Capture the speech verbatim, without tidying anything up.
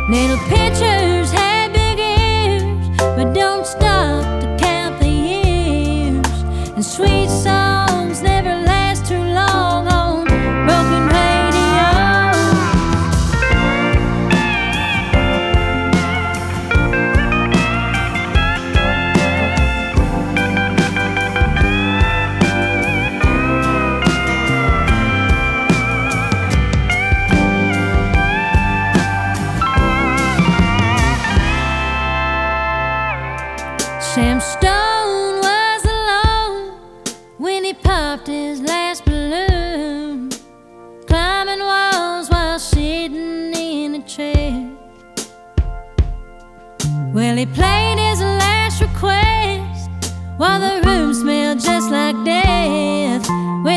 Little pictures had big ears, but don't stop to count the years. And sweet songs never last too long on broken Sam Stone was alone when he popped his last balloon, climbing walls while sitting in a chair. Well, he played his last request while the room smelled just like death. Well,